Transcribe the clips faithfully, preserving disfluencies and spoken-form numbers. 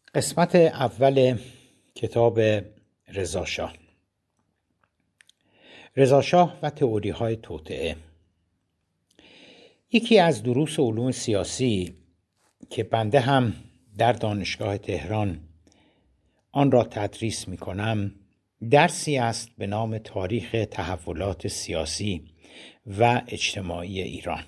قسمت اول کتاب رضاشاه. رضاشاه و تئوری‌های توطئه. یکی از دروس علوم سیاسی که بنده هم در دانشگاه تهران آن را تدریس می‌کنم، درسی است به نام تاریخ تحولات سیاسی و اجتماعی ایران.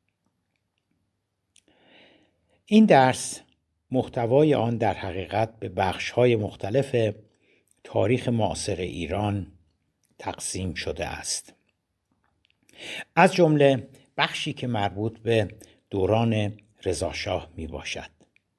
این درس محتوای آن در حقیقت به بخش‌های مختلف تاریخ معاصر ایران تقسیم شده است. از جمله بخشی که مربوط به دوران رضاشاه می باشد.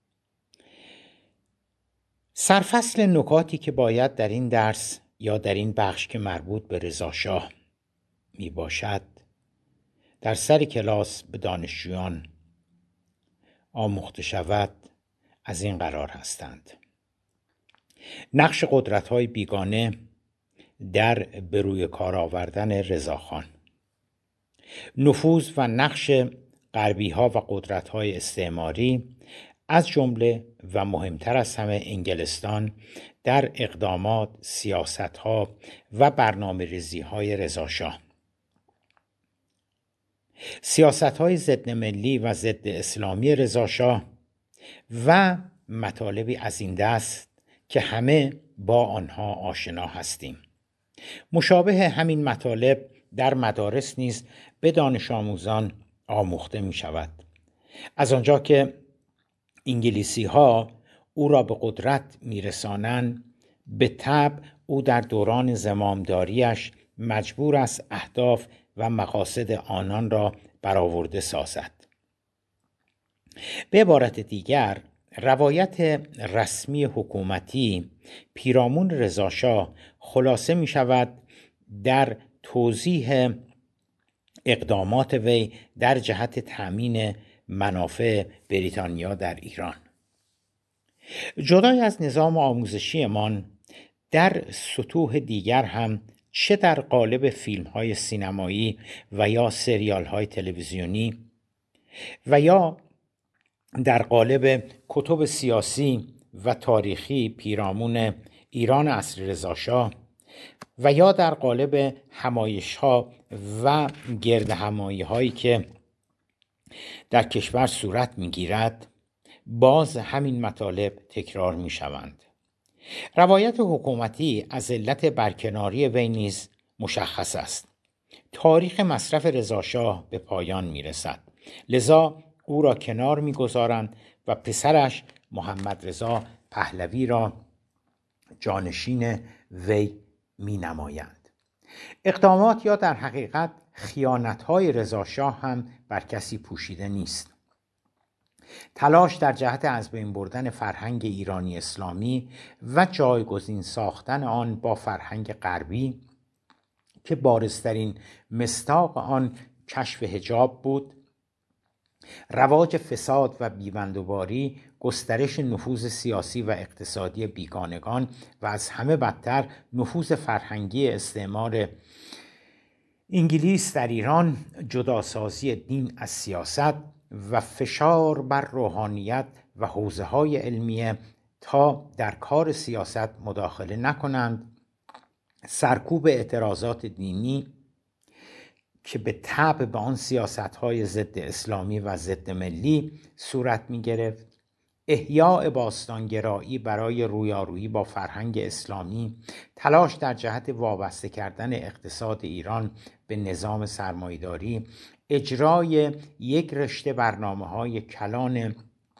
سرفصل نکاتی که باید در این درس یا در این بخش که مربوط به رضاشاه می باشد در سر کلاس به دانشجویان آموخته شود از این قرار هستند: نقش قدرت‌های بیگانه در به روی کار آوردن رضاخان، نفوذ و نقش غربی‌ها و قدرت‌های استعماری از جمله و مهمتر از همه انگلستان در اقدامات، سیاست‌ها و برنامه‌ریزی‌های رضاشاه، سیاست‌های ضد ملی و ضد اسلامی رضاشاه و مطالبی از این دست که همه با آنها آشنا هستیم. مشابه همین مطالب در مدارس نیز به دانش آموزان آموخته می شود. از آنجا که انگلیسی ها او را به قدرت می رسانند، به طبع او در دوران زمامداریش مجبور است اهداف و مقاصد آنان را برآورده سازد. به عبارت دیگر، روایت رسمی حکومتی پیرامون رضاشاه خلاصه می شود در توضیح اقدامات وی در جهت تأمین منافع بریتانیا در ایران. جدای از نظام آموزشیمان، در سطوح دیگر هم چه در قالب فیلم‌های سینمایی و یا سریال‌های تلویزیونی و یا در قالب کتب سیاسی و تاریخی پیرامون ایران عصر رضاشاه و یا در قالب همایش‌ها و گرد همایی‌هایی که در کشور صورت می‌گیرد، باز همین مطالب تکرار می‌شوند. روایت حکومتی از علت برکناری وی نیز مشخص است. تاریخ مصرف رضاشاه به پایان می‌رسد، لذا او را کنار می‌گذارند و پسرش محمد رضا پهلوی را جانشین وی می‌نمایند. اقدامات یا در حقیقت خیانت‌های رضاشاه هم بر کسی پوشیده نیست. تلاش در جهت از بین بردن فرهنگ ایرانی اسلامی و جایگزین ساختن آن با فرهنگ غربی که بارزترین مصداق آن کشف حجاب بود، رواج فساد و بیبندوباری، گسترش نفوذ سیاسی و اقتصادی بیگانگان و از همه بدتر نفوذ فرهنگی استعمار انگلیس در ایران، جداسازی دین از سیاست و فشار بر روحانیت و حوزه‌های علمیه تا در کار سیاست مداخله نکنند، سرکوب اعتراضات دینی که به طبع به آن سیاست‌های ضد اسلامی و ضد ملی صورت می‌گرفت، احیاء باستانگرایی برای رویارویی با فرهنگ اسلامی، تلاش در جهت وابسته کردن اقتصاد ایران به نظام سرمایه‌داری، اجرای یک رشته برنامه‌های کلان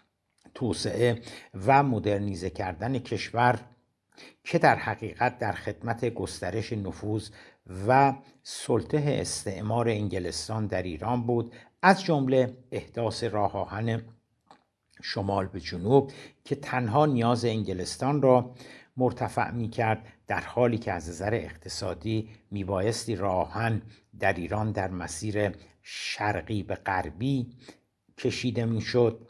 توسعه و مدرنیزه کردن کشور که در حقیقت در خدمت گسترش نفوذ و سلطه استعمار انگلستان در ایران بود، از جمله احداث راه آهن شمال به جنوب که تنها نیاز انگلستان را مرتفع می کرد، در حالی که از نظر اقتصادی می بایستی راه آهن در ایران در مسیر شرقی به غربی کشیده می شد.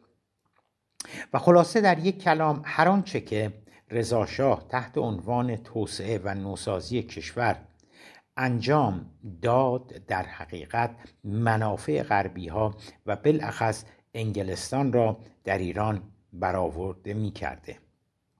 و خلاصه در یک کلام، هر آنچه که رضاشاه تحت عنوان توسعه و نوسازی کشور انجام داد در حقیقت منافع غربی ها و بالاخص انگلستان را در ایران برآورده می کرده.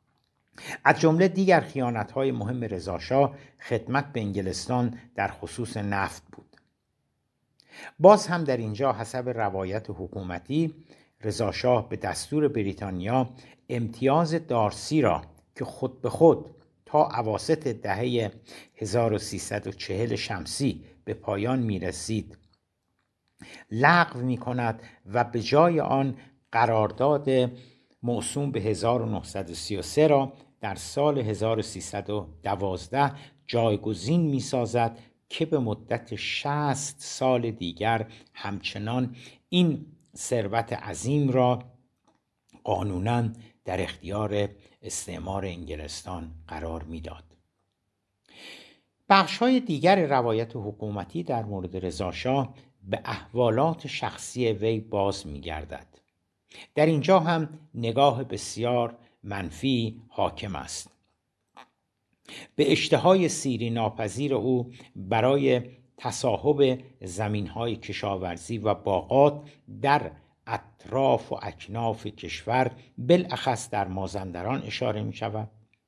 از جمله دیگر خیانت‌های مهم رضاشاه خدمت به انگلستان در خصوص نفت بود. باز هم در اینجا حسب روایت حکومتی رضاشاه به دستور بریتانیا امتیاز دارسی را که خود به خود تا اواسط دهه هزار و سیصد و چهل شمسی به پایان می رسید لغو می کند و به جای آن قرارداد موسوم به هزار و نهصد و سی و سه را در سال هزار و سیصد و دوازده جایگزین می سازد که به مدت شصت سال دیگر همچنان این ثروت عظیم را قانوناً در اختیار استعمار انگلستان قرار میداد. بخش‌های دیگر روایت حکومتی در مورد رضاشاه به احوالات شخصی وی باز می‌گردد. در اینجا هم نگاه بسیار منفی حاکم است. به اشتهای سیری ناپذیر او برای تصاحب زمین‌های کشاورزی و باغات در اطراف و اکناف کشور بالاخص در مازندران اشاره می شود.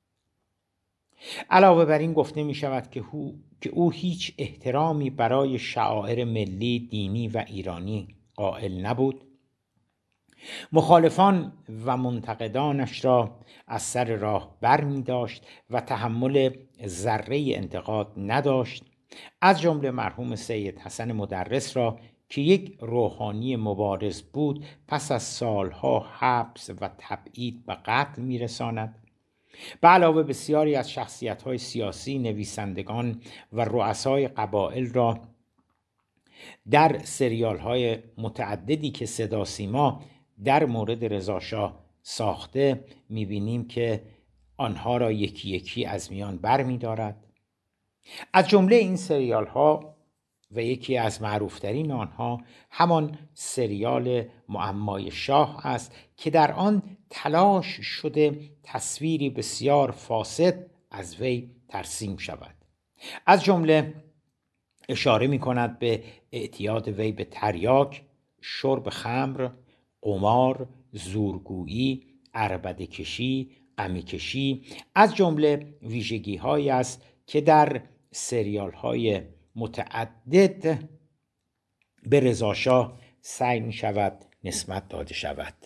علاوه بر این گفته می شود که او, که او هیچ احترامی برای شعائر ملی، دینی و ایرانی قائل نبود. مخالفان و منتقدانش را از سر راه بر می داشت و تحمل ذره انتقاد نداشت، از جمله مرحوم سید حسن مدرس را که یک روحانی مبارز بود پس از سالها حبس و تبعید و قتل میرساند. به علاوه بسیاری از شخصیت‌های سیاسی، نویسندگان و رؤسای قبایل را در سریال‌های متعددی که صدا سیما در مورد رضاشاه ساخته می‌بینیم که آنها را یکی یکی از میان برمی‌دارد. از جمله این سریال‌ها و یکی از معروفترین آنها همان سریال معمای شاه است که در آن تلاش شده تصویری بسیار فاسد از وی ترسیم شود. از جمله اشاره می کند به اعتیاد وی به تریاک، شرب خمر، قمار، زورگویی، عربده کشی، قمی کشی، از جمله ویژگی هایی است که در سریال های متعدد به رضاشاه سعی می شود نسبت داده شود.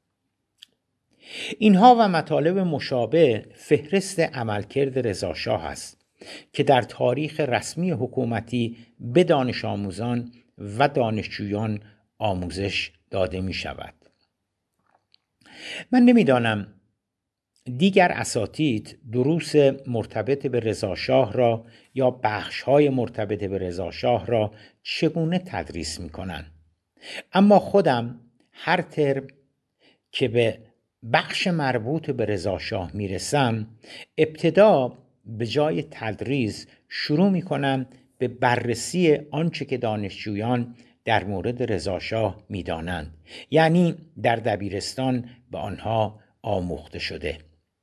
اینها و مطالب مشابه فهرست عملکرد رضاشاه است که در تاریخ رسمی حکومتی به دانش آموزان و دانشجویان آموزش داده می شود. من نمیدانم دیگر اساتید دروس مرتبط به رضاشاه را یا بخش‌های مرتبط به رضاشاه را چگونه تدریس می‌کنند، اما خودم هر ترم که به بخش مربوط به رضاشاه میرسم ابتدا به جای تدریس شروع می‌کنم به بررسی آنچه که دانشجویان در مورد رضاشاه می‌دانند، یعنی در دبیرستان به آنها آموخته شده،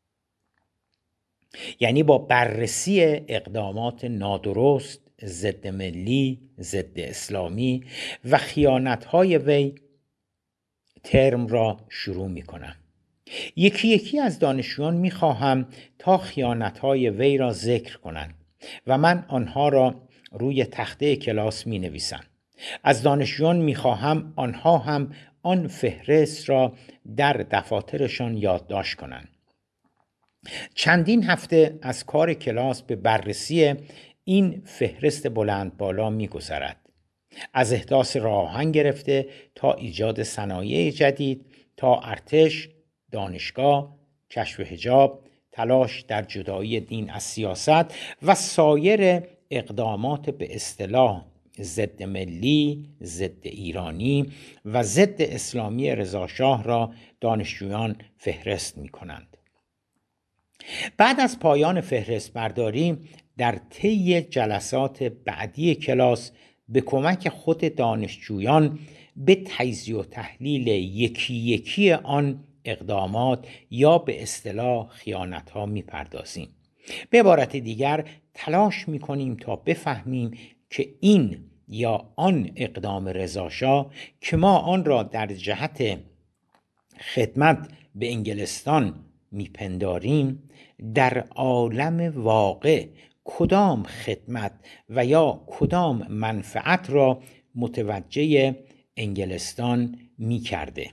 یعنی با بررسی اقدامات نادرست ضد ملی، ضد اسلامی و خیانت‌های وی ترم را شروع می‌کنم. یکی یکی از دانشجویان می‌خواهم تا خیانت‌های وی را ذکر کنند و من آنها را روی تخته کلاس می‌نویسم. از دانشجویان می‌خواهم آنها هم آن فهرست را در دفاترشان یادداشت کنند. چندین هفته از کار کلاس به بررسی این فهرست بلند بالا می‌گذرد. از احداث راه آهن گرفته تا ایجاد صنایع جدید، تا ارتش، دانشگاه، کشف حجاب، تلاش در جدایی دین از سیاست و سایر اقدامات به اصطلاح ضد ملی، ضد ایرانی و ضد اسلامی رضاشاه را دانشجویان فهرست می‌کنند. بعد از پایان فهرست برداری در طی جلسات بعدی کلاس به کمک خود دانشجویان به تجزیه و تحلیل یکی یکی آن اقدامات یا به اصطلاح خیانت‌ها می‌پردازیم. به عبارت دیگر تلاش می‌کنیم تا بفهمیم که این یا آن اقدام رضاشاه که ما آن را در جهت خدمت به انگلستان میپنداریم، در عالم واقع کدام خدمت و یا کدام منفعت را متوجه انگلستان میکرده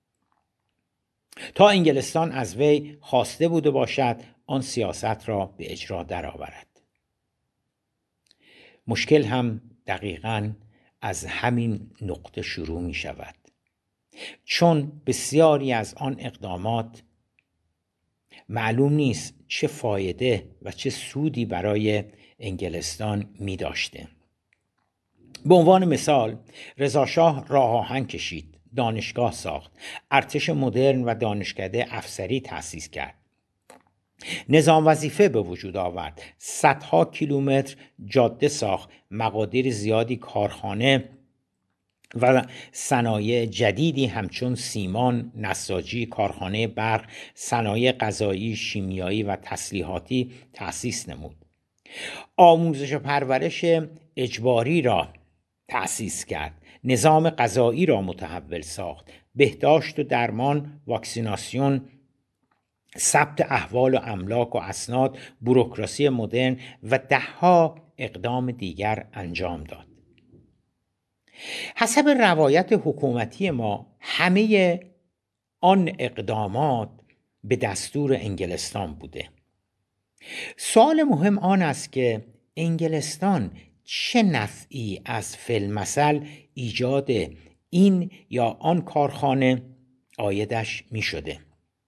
تا انگلستان از وی خواسته بوده باشد آن سیاست را به اجرا درآورد. مشکل هم دقیقاً از همین نقطه شروع می شود، چون بسیاری از آن اقدامات معلوم نیست چه فایده و چه سودی برای انگلستان می داشته. به عنوان مثال رضا شاه راه آهن کشید، دانشگاه ساخت، ارتش مدرن و دانشکده افسری تأسیس کرد، نظام وظیفه به وجود آورد، صدها کیلومتر جاده ساخت، مقادیر زیادی کارخانه و صنایع جدیدی همچون سیمان، نساجی، کارخانه برق، صنایع غذایی، شیمیایی و تسلیحاتی تأسیس نمود. آموزش و پرورش اجباری را تأسیس کرد، نظام غذایی را متحول ساخت، بهداشت و درمان، واکسیناسیون، ثبت احوال و املاک و اسناد، بوروکراسی مدرن و دهها اقدام دیگر انجام داد. حسب روایت حکومتی ما همه آن اقدامات به دستور انگلستان بوده. سوال مهم آن است که انگلستان چه نفعی از فی‌المثل ایجاد این یا آن کارخانه عایدش می شده؟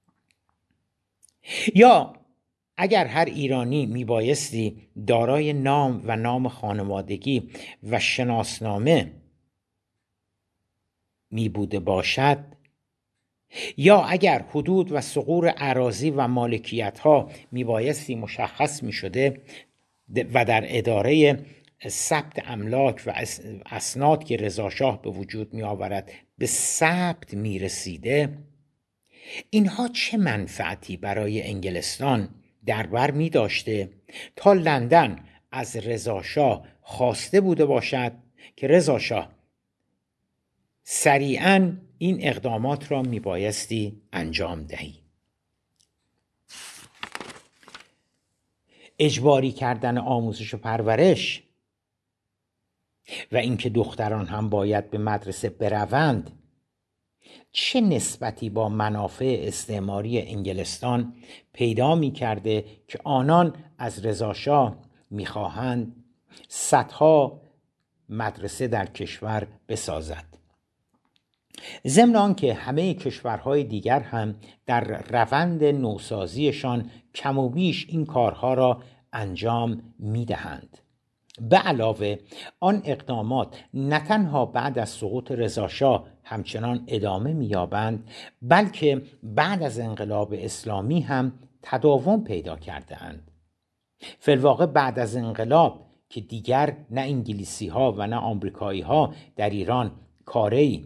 یا اگر هر ایرانی می بایستی دارای نام و نام خانوادگی و شناسنامه می بوده باشد، یا اگر حدود و ثغور اراضی و مالکیت ها می بایستی مشخص می شده و در اداره ثبت املاک و اسناد که رضا شاه به وجود می آورد به ثبت می رسیده، اینها چه منفعتی برای انگلستان در بر می داشته تا لندن از رضا شاه خواسته بوده باشد که رضا شاه سریعاً این اقدامات را می بایستی انجام دهی. اجباری کردن آموزش و پرورش و اینکه دختران هم باید به مدرسه بروند چه نسبتی با منافع استعماری انگلستان پیدا می کرده که آنان از رضا شاه می خواهند صدها مدرسه در کشور بسازد؟ ضمن آنکه همه کشورهای دیگر هم در روند نوسازیشان کم و بیش این کارها را انجام می دهند. به علاوه آن اقدامات نه تنها بعد از سقوط رضا شاه همچنان ادامه می یابند، بلکه بعد از انقلاب اسلامی هم تداوم پیدا کرده اند. فی الواقع بعد از انقلاب که دیگر نه انگلیسی ها و نه آمریکایی ها در ایران کاری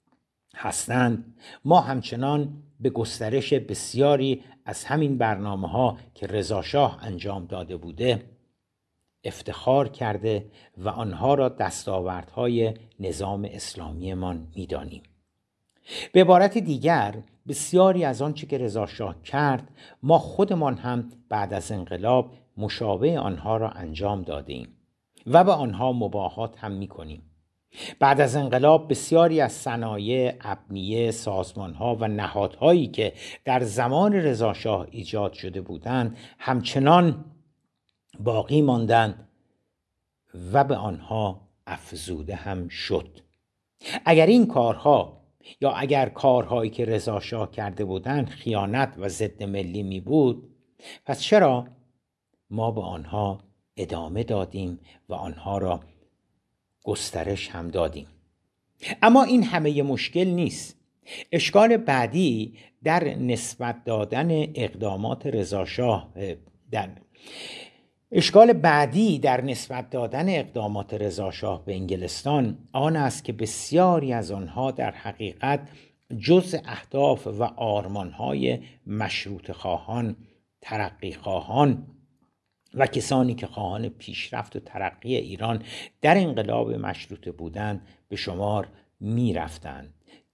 هستند، ما همچنان به گسترش بسیاری از همین برنامه ها که رضا شاه انجام داده بوده افتخار کرده و آنها را دستاوردهای نظام اسلامیمان می‌دانیم. به عبارت دیگر بسیاری از آنچه که رضا شاه کرد ما خودمان هم بعد از انقلاب مشابه آنها را انجام دادیم و به آنها مباهات هم می‌کنیم. بعد از انقلاب بسیاری از صنایع، ابنیه، سازمان‌ها و نهادهایی که در زمان رضا شاه ایجاد شده بودند همچنان باقی ماندند و به آنها افزوده هم شد. اگر این کارها یا اگر کارهایی که رضا شاه کرده بودند خیانت و ضد ملی می بود، پس چرا ما به آنها ادامه دادیم و آنها را گسترش هم دادیم؟ اما این همه مشکل نیست. اشکال بعدی در نسبت دادن اقدامات رضا شاه در اشکال بعدی در نسبت دادن اقدامات رضا شاه به انگلستان آن است که بسیاری از آنها در حقیقت جزء اهداف و آرمان‌های مشروطه خواهان، ترقی خواهان و کسانی که خواهان پیشرفت و ترقی ایران در انقلاب مشروطه بودند به شمار می رفتند.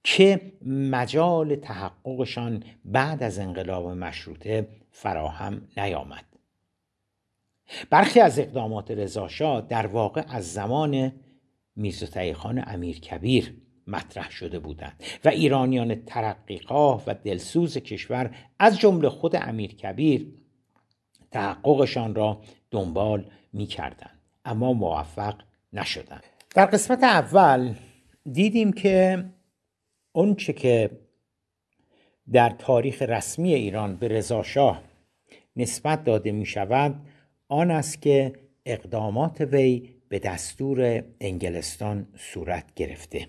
که مجال تحققشان بعد از انقلاب مشروطه فراهم نیامد. برخی از اقدامات رضاشاه در واقع از زمان میرزا تقی‌خان امیرکبیر مطرح شده بودند و ایرانیان ترقی‌خواه و دلسوز کشور از جمله خود امیرکبیر تحققشان را دنبال می‌کردند، اما موفق نشدند. در قسمت اول دیدیم که اون چه که در تاریخ رسمی ایران به رضاشاه نسبت داده می شود آن است که اقدامات وی به دستور انگلستان صورت گرفته.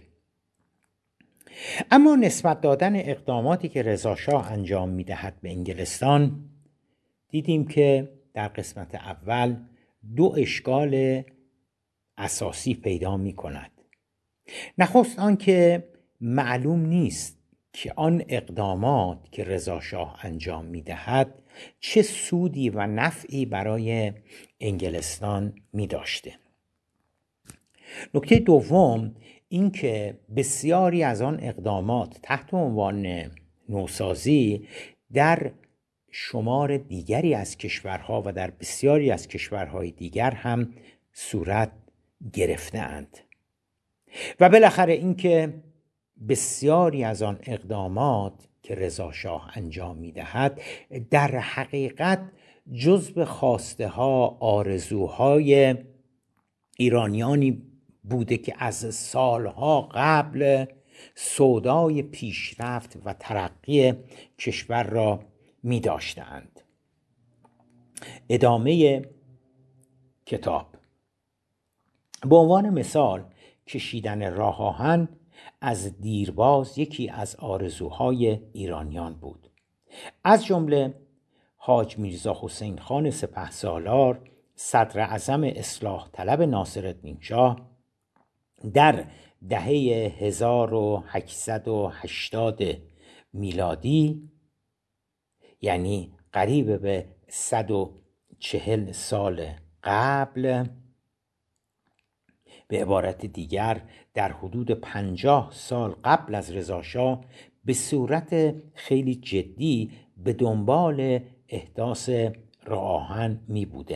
اما نسبت دادن اقداماتی که رضاشاه انجام می دهد به انگلستان دیدیم که در قسمت اول دو اشکال اساسی پیدا می کند. نخست آن که معلوم نیست که آن اقدامات که رضاشاه انجام می دهد چه سودی و نفعی برای انگلستان می داشته. نکته دوم این که بسیاری از آن اقدامات تحت عنوان نوسازی در شمار دیگری از کشورها و در بسیاری از کشورهای دیگر هم صورت گرفته‌اند. و بالاخره این که بسیاری از آن اقدامات که رضاشاه انجام می‌دهد در حقیقت جزو خواسته ها، آرزوهای ایرانیانی بوده که از سالها قبل سودای پیشرفت و ترقی کشور را می داشتند. ادامه کتاب. به عنوان مثال کشیدن راه آهن از دیرباز یکی از آرزوهای ایرانیان بود. از جمله حاج میرزا حسین خان سپهسالار صدر اعظم اصلاح طلب ناصرالدین شاه در دهه هزار و هشتصد و هشتاد میلادی، یعنی قریب به صد و چهل سال قبل، به عبارت دیگر در حدود پنجاه سال قبل از رضاشاه به صورت خیلی جدی به دنبال احداث راه آهن می بوده.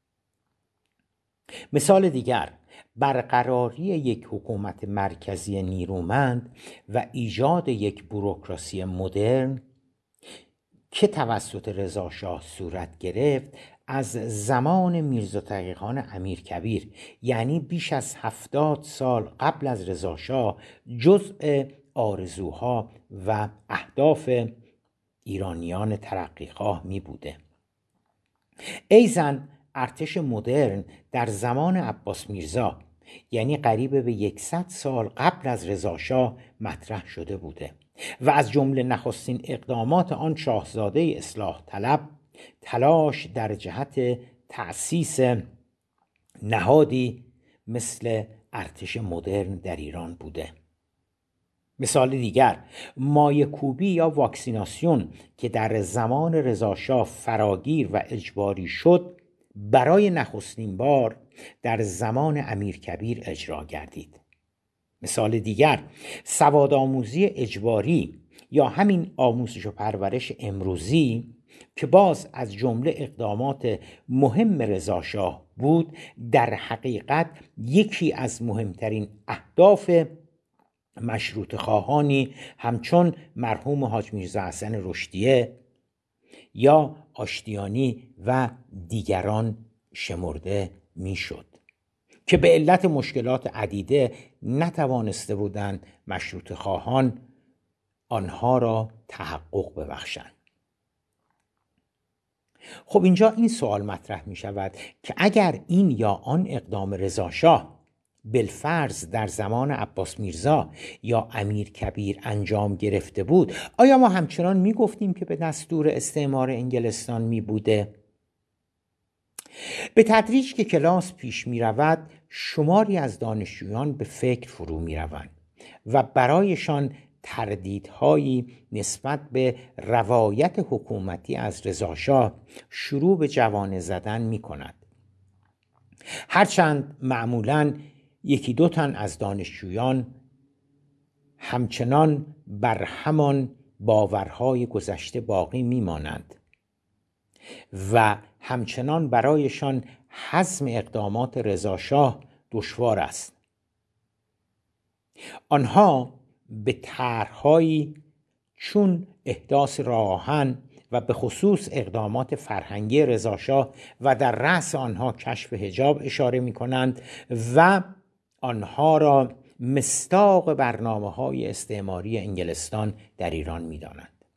مثال دیگر، برقراری یک حکومت مرکزی نیرومند و ایجاد یک بوروکراسی مدرن که توسط رضاشاه صورت گرفت از زمان میرزا تقی‌خان امیرکبیر، یعنی بیش از هفتاد سال قبل از رضاشاه، جزء آرزوها و اهداف ایرانیان ترقیخواه می بوده. ایزن ارتش مدرن در زمان عباس میرزا، یعنی قریب به یکصد سال قبل از رضاشاه مطرح شده بوده و از جمله نخستین اقدامات آن شاهزاده اصلاح طلب تلاش در جهت تأسیس نهادی مثل ارتش مدرن در ایران بوده. مثال دیگر، مایه کوبی یا واکسیناسیون که در زمان رضاشاه فراگیر و اجباری شد، برای نخستین بار در زمان امیرکبیر اجرا گردید. مثال دیگر، سوادآموزی اجباری یا همین آموزش و پرورش امروزی که باز از جمله اقدامات مهم رضاشاه بود، در حقیقت یکی از مهمترین اهداف مشروطه خواهانی همچون مرحوم حاج میرزا حسن رشدیه یا آشتیانی و دیگران شمرده میشد که به علت مشکلات عدیده نتوانسته بودند مشروطه خواهان آنها را تحقق ببخشند. خب اینجا این سوال مطرح می شود که اگر این یا آن اقدام رضاشاه بالفرض در زمان عباس میرزا یا امیرکبیر انجام گرفته بود، آیا ما همچنان می گفتیم که به دستور استعمار انگلستان می بوده؟ به تدریج که کلاس پیش می رود، شماری از دانشجویان به فکر فرو می روند و برایشان تردیدهایی نسبت به روایت حکومتی از رضاشاه شروع به جوانه زدن می کند. هرچند معمولاً یکی دو تن از دانشجویان همچنان بر همان باورهای گذشته باقی میمانند و همچنان برایشان حزم اقدامات رضاشاه دشوار است. آنها به طرح‌هایی چون احداث راه آهن و به خصوص اقدامات فرهنگی رضاشاه و در رأس آنها کشف حجاب اشاره می‌کنند و آنها را مصداق برنامه‌های استعماری انگلستان در ایران می‌دانند.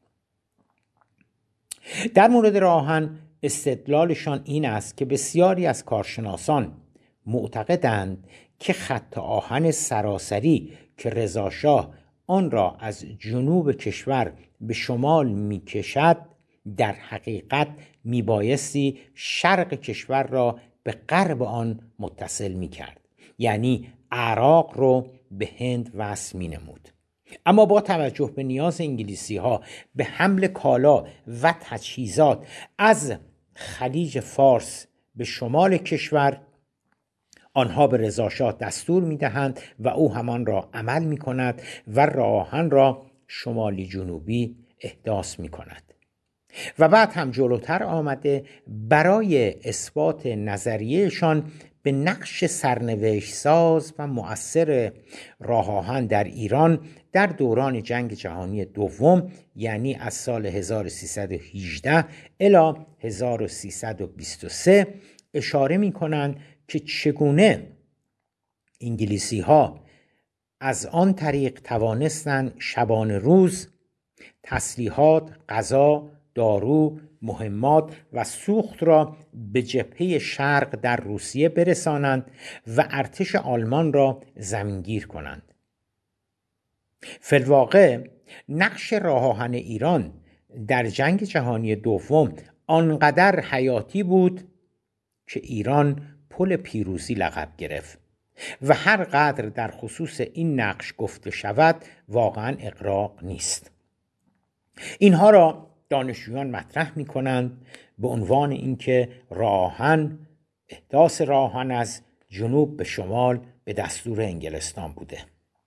در مورد راه آهن استدلالشان این است که بسیاری از کارشناسان معتقدند که خط آهن سراسری که رضاشاه آن را از جنوب کشور به شمال می‌کشد در حقیقت میبایستی شرق کشور را به غرب آن متصل می‌کرد، یعنی عراق رو به هند وصل می‌نمود. اما با توجه به نیاز انگلیسی‌ها به حمل کالا و تجهیزات از خلیج فارس به شمال کشور، آنها به رضاشاه دستور می‌دهند و او همان را عمل می‌کند و راه آهن را شمالی جنوبی احداث می‌کند. و بعد هم جلوتر آمده برای اثبات نظریهشان به نقش سرنوشت ساز و مؤثر راه آهن در ایران در دوران جنگ جهانی دوم، یعنی از سال هزار و سیصد و هجده الی هزار و سیصد و بیست و سه اشاره می کنند که چگونه انگلیسی ها از آن طریق توانستند شبانه روز تسلیحات، غذا، دارو، مهمات و سوخت را به جبهه شرق در روسیه برسانند و ارتش آلمان را زمینگیر کنند. فی الواقع نقش راه آهن ایران در جنگ جهانی دوم آنقدر حیاتی بود که ایران پل پیروزی لقب گرفت و هر قدر در خصوص این نقش گفته شود واقعا اغراق نیست. اینها را دانشجویان مطرح می کنند به عنوان اینکه راه آهن، احداث راه آهن از جنوب به شمال به دستور انگلستان بوده.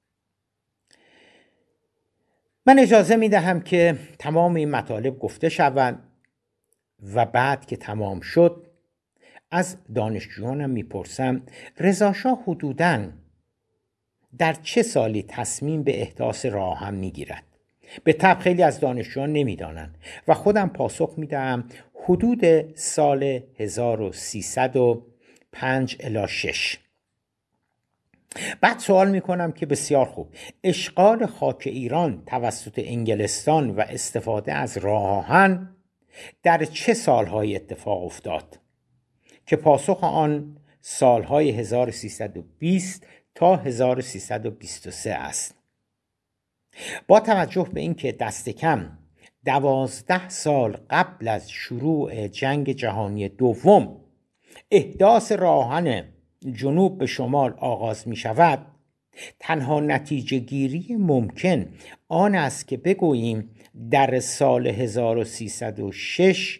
من اجازه می دهم که تمام این مطالب گفته شود و بعد که تمام شد از دانشجویانم می پرسم رضاشاه حدوداً در چه سالی تصمیم به احداث راه آهن می گیرد؟ به طبع خیلی از دانشجویان نمیدانند و خودم پاسخ میدهم حدود سال هزار و سیصد و پنج الی شش. بعد سوال میکنم که بسیار خوب، اشغال خاک ایران توسط انگلستان و استفاده از راه آهن در چه سالهای اتفاق افتاد؟ که پاسخ آن سالهای هزار و سیصد و بیست تا هزار و سیصد و بیست و سه است. با توجه به اینکه دست کم دوازده سال قبل از شروع جنگ جهانی دوم احداث راه آهن جنوب به شمال آغاز می شود، تنها نتیجه گیری ممکن آن است که بگوییم در سال هزار و سیصد و شش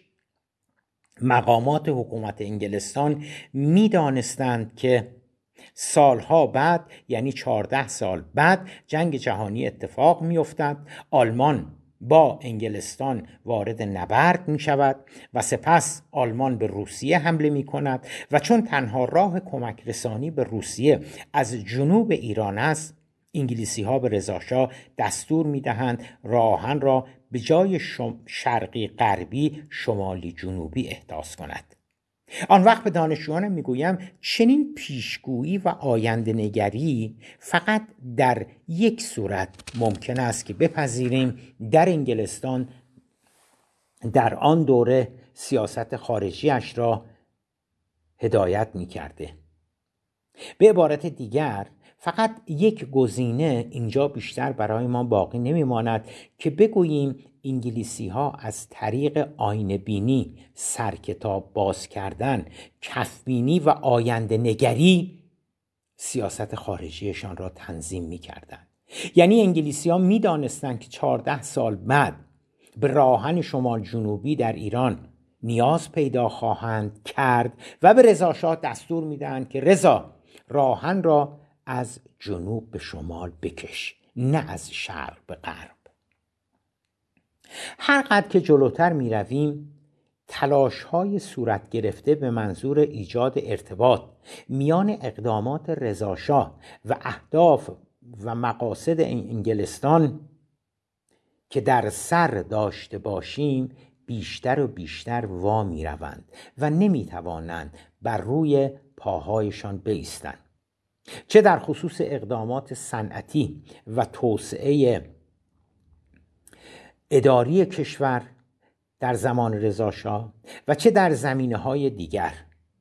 مقامات حکومت انگلستان می دانستند که سالها بعد، یعنی چهارده سال بعد، جنگ جهانی اتفاق می افتد، آلمان با انگلستان وارد نبرد می شود و سپس آلمان به روسیه حمله می کند و چون تنها راه کمک رسانی به روسیه از جنوب ایران است، انگلیسی ها به رضاشاه دستور می دهند راه آهن را به جای شرقی غربی شمالی جنوبی احداث کند. آن وقت به دانشجویانم میگویم چنین پیشگویی و آینده نگری فقط در یک صورت ممکن است که بپذیریم در انگلستان در آن دوره سیاست خارجیش را هدایت میکرده. به عبارت دیگر فقط یک گزینه اینجا بیشتر برای ما باقی نمیماند که بگوییم انگلیسی ها از طریق آینه بینی، سرکتاب باز کردن، کفبینی و آینده نگری سیاست خارجیشان را تنظیم می کردن. یعنی انگلیسی ها می دانستن که چهارده سال بعد به راه آهن شمال جنوبی در ایران نیاز پیدا خواهند کرد و به رضاشاه دستور می دهند که رضا راه آهن را از جنوب به شمال بکش نه از شرق به غرب. هر قدر که جلوتر می رویم تلاش های صورت گرفته به منظور ایجاد ارتباط میان اقدامات رضاشاه و اهداف و مقاصد انگلستان که در سر داشته باشیم بیشتر و بیشتر وا می روند و نمی توانند بر روی پاهایشان بایستند، چه در خصوص اقدامات صنعتی و توسعه اداری کشور در زمان رضاشاه و چه در زمینه‌های دیگر.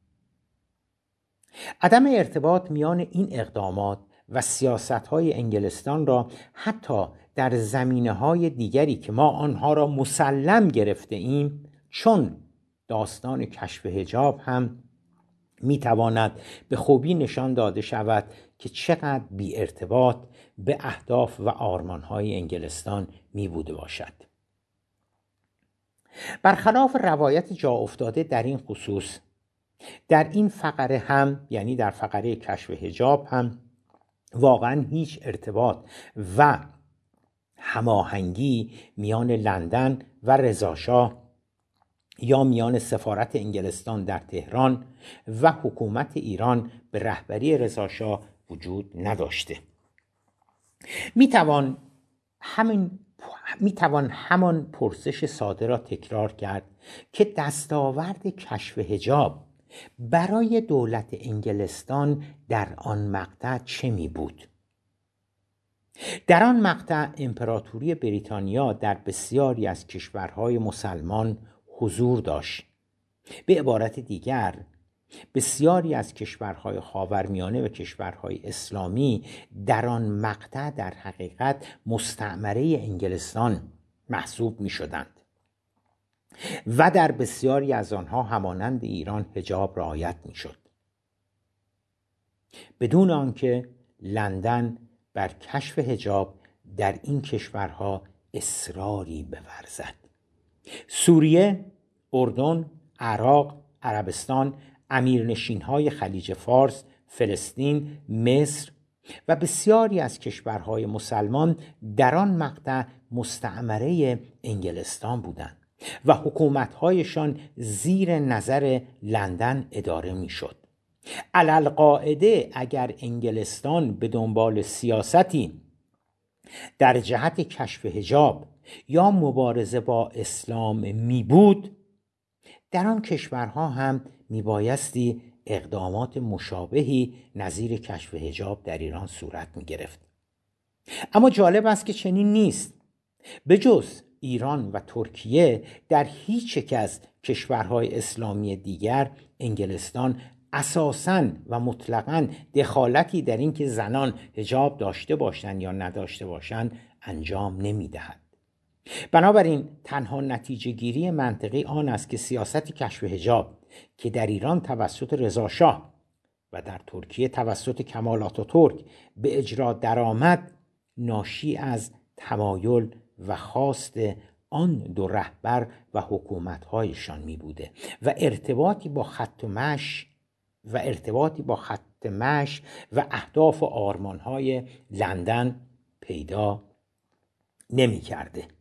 عدم ارتباط میان این اقدامات و سیاست‌های انگلستان را حتی در زمینه‌های دیگری که ما آنها را مسلم گرفته ایم، چون داستان کشف حجاب هم میتواند به خوبی نشان داده شود که چقدر بی ارتباط به اهداف و آرمان‌های انگلستان می بوده باشد. برخلاف روایت جا افتاده در این خصوص، در این فقره هم، یعنی در فقره کشف حجاب هم، واقعا هیچ ارتباط و هماهنگی میان لندن و رضاشاه یا میان سفارت انگلستان در تهران و حکومت ایران به رهبری رضاشاه وجود نداشته. میتوان همین میتوان همان پرسش ساده را تکرار کرد که دستاورد کشف حجاب برای دولت انگلستان در آن مقطع چه می بود؟ در آن مقطع امپراتوری بریتانیا در بسیاری از کشورهای مسلمان حضور داشت. به عبارت دیگر بسیاری از کشورهای خاورمیانه و کشورهای اسلامی در آن مقطع در حقیقت مستعمره انگلستان محسوب می شدند و در بسیاری از آنها همانند ایران حجاب رعایت می شد، بدون آنکه لندن بر کشف حجاب در این کشورها اصراری بورزد. سوریه، اردن، عراق، عربستان، امیرنشین‌های خلیج فارس، فلسطین، مصر و بسیاری از کشورهای مسلمان در آن مقطع مستعمره انگلستان بودند و حکومت‌هایشان زیر نظر لندن اداره می‌شد. علالقاعده اگر انگلستان به دنبال سیاستی در جهت کشف حجاب یا مبارزه با اسلام می بود، در آن کشورها هم می بایستی اقدامات مشابهی نظیر کشف حجاب در ایران صورت می گرفت. اما جالب است که چنین نیست. به جز ایران و ترکیه در هیچ یک از کشورهای اسلامی دیگر انگلستان اساساً و مطلقاً دخالتی در این که زنان حجاب داشته باشند یا نداشته باشند انجام نمی دهد. بنابراین تنها نتیجه گیری منطقی آن است که سیاست کشف حجاب که در ایران توسط رضاشاه و در ترکیه توسط کمال آتاتورک به اجرا درآمد ناشی از تمایل و خواست آن دو رهبر و حکومت‌هایشان می بوده و ارتباطی با خط و مش و ارتباطی با خط مش و اهداف و آرمان‌های لندن پیدا نمی کرده.